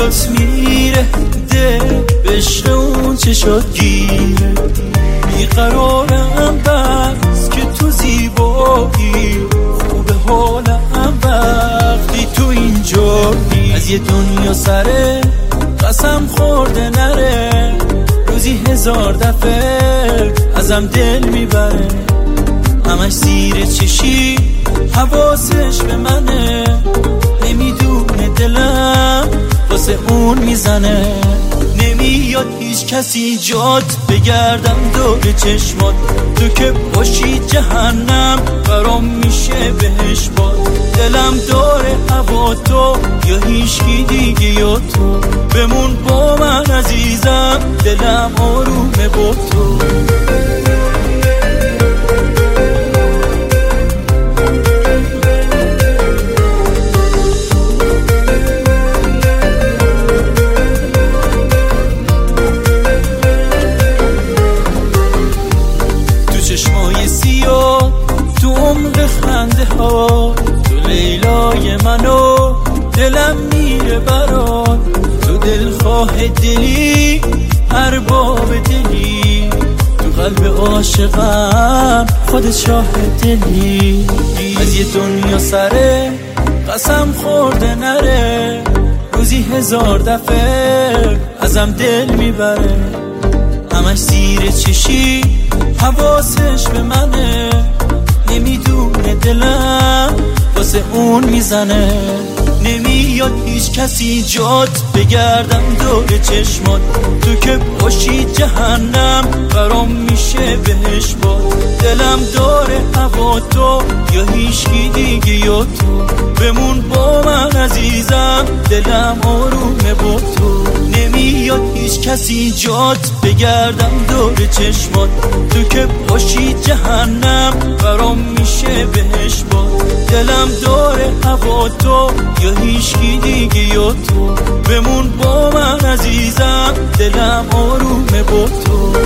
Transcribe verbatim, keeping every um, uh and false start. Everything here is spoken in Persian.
جلوت میره دل بشر اون چه شد گیره بیقرارم بس که تو زیبایی خوبه حالم وقتی تو اینجایی از یه دنیا سره قسم خورده نره روزی هزار دفعه ازم دل میبره همش زیر چشی حواسش به منه نمیدونه دلم واسه اون میزنه نمیاد هیچ کسی جات بگردم دور چشمات تو که باشی جهنم برام میشه بهش باد دلم داره هوا تو یا هیچکی دیگه یا تو بمون با من عزیزم دلم آرومه با تو چشمای سیاه تو عمق خنده ها تو لیلای منو دلم میره برات تو دلخواه دلی ارباب دلی تو قلب عاشقم خودت شاه دلی از یه دنیا سره قسم خورده نره روزی هزار دفعه ازم دل میبره همش زیر چشی حواسش به منه نمیدونه دلم واسه اون میزنه نمیاد هیچ کسی جات بگردم دور چشمات تو که باشی جهنم برام میشه بهش باد دلم داره هوا تو یا هیچکی دیگه یا تو بمون با من عزیزم دلم آرومه با تو نمیاد هیچ کسی جات بگردم دور چشمات تو که باشی جهنم برام میشه بهش باد دلم داره هوا تو یا هیچکی دیگه یا تو بمون با من عزیزم دلم آرومه با تو